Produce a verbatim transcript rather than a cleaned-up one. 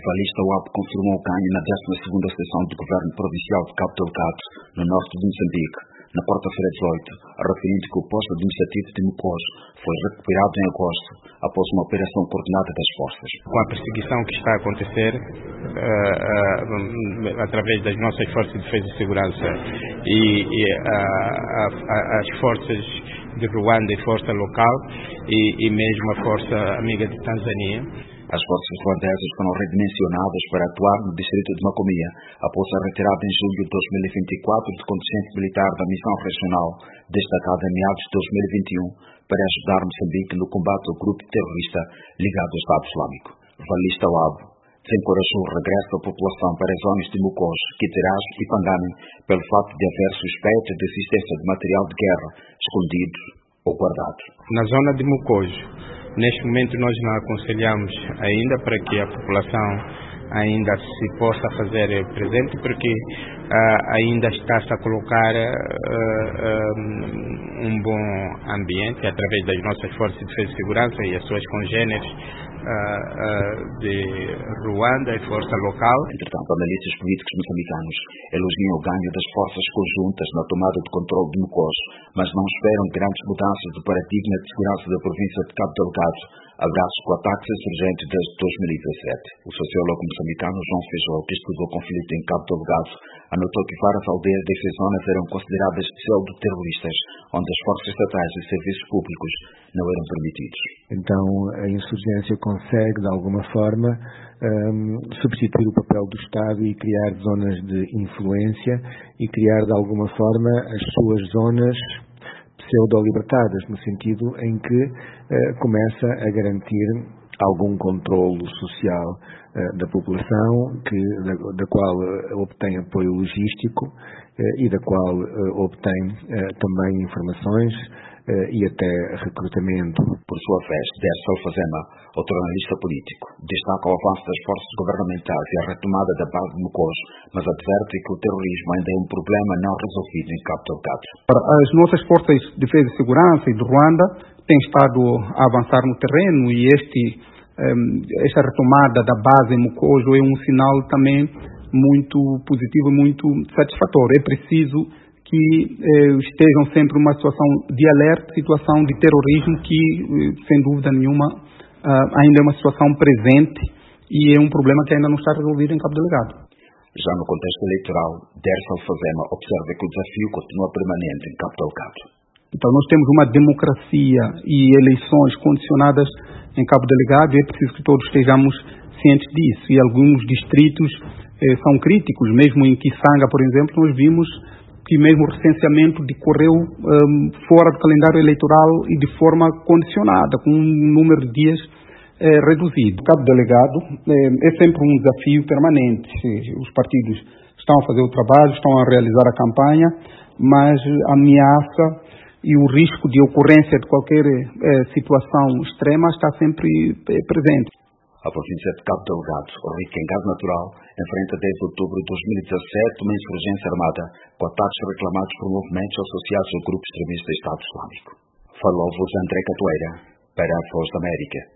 Valista U A B confirmou o ganho na décima segunda sessão do Governo Provincial de Cabo Delgado, no norte de Moçambique, na quarta-feira dezoito, referindo que o posto administrativo de Mucojo foi recuperado em agosto, após uma operação coordenada das forças. Com a perseguição que está a acontecer, uh, uh, através das nossas forças de defesa e segurança e, e uh, uh, as forças de Ruanda e força local e, e mesmo a força amiga de Tanzânia. As forças ruandesas foram redimensionadas para atuar no distrito de Macomia, após a retirada em julho de dois mil e vinte e quatro do contingente militar da missão regional, destacada em meados de dois mil e vinte e um, para ajudar Moçambique no combate ao grupo terrorista ligado ao Estado Islâmico. Valista U A B desencorajou o regresso da população para as zonas de Mucojo, Quitirás e Pangani, pelo fato de haver suspeita de existência de material de guerra escondido ou guardado. Na zona de Mucojo, neste momento nós não aconselhamos ainda para que a população ainda se possa fazer presente, porque uh, ainda está-se a colocar uh, um, um bom ambiente através das nossas forças de defesa e segurança e as suas congêneres uh, uh, de Ruanda e força local. Entretanto, analistas políticos moçambicanos elogiam o ganho das forças conjuntas na tomada de controle de Mucojo, mas não esperam grandes mudanças do paradigma de segurança da província de Cabo Delgado, abraços com ataques insurgentes desde dois mil e dezassete. O sociólogo moçambicano João Feijó, que estudou o conflito em Cabo Delgado, anotou que várias aldeias dessas zonas eram consideradas pseudo-terroristas, onde as forças estatais e serviços públicos não eram permitidos. Então, a insurgência consegue, de alguma forma, um, substituir o papel do Estado e criar zonas de influência e criar, de alguma forma, as suas zonas pseudo-libertadas, no sentido em que uh, começa a garantir algum controlo social uh, da população, que, da, da qual uh, obtém apoio logístico uh, e da qual uh, obtém uh, também informações uh, e até recrutamento. Por sua vez, Dersa Alfazema, outro analista político, destaca o avanço das forças governamentais e a retomada da base de Mucojo, mas adverte que o terrorismo ainda é um problema não resolvido em Cabo Delgado. As nossas forças de defesa e segurança e de Ruanda têm estado a avançar no terreno e este, esta retomada da base em Mucojo é um sinal também muito positivo e muito satisfatório. É preciso que eh, estejam sempre numa situação de alerta, situação de terrorismo que, sem dúvida nenhuma, uh, ainda é uma situação presente e é um problema que ainda não está resolvido em Cabo Delgado. Já no contexto eleitoral, Dersa Alfazema observa que o desafio continua permanente em Cabo Delgado. Então nós temos uma democracia e eleições condicionadas em Cabo Delgado e é preciso que todos estejamos cientes disso. E alguns distritos eh, são críticos, mesmo em Kisanga, por exemplo, nós vimos que mesmo o recenseamento decorreu um, fora do calendário eleitoral e de forma condicionada, com um número de dias eh, reduzido. Cabo Delgado eh, é sempre um desafio permanente. Os partidos estão a fazer o trabalho, estão a realizar a campanha, mas a ameaça e o risco de ocorrência de qualquer eh, situação extrema está sempre eh, presente. A província de Cabo Delgado, rica em gás natural, enfrenta desde outubro de dois mil e dezassete uma insurgência armada com ataques reclamados por movimentos associados ao grupo extremista Estado Islâmico. Falou-vos André Catoeira para a Voz da América.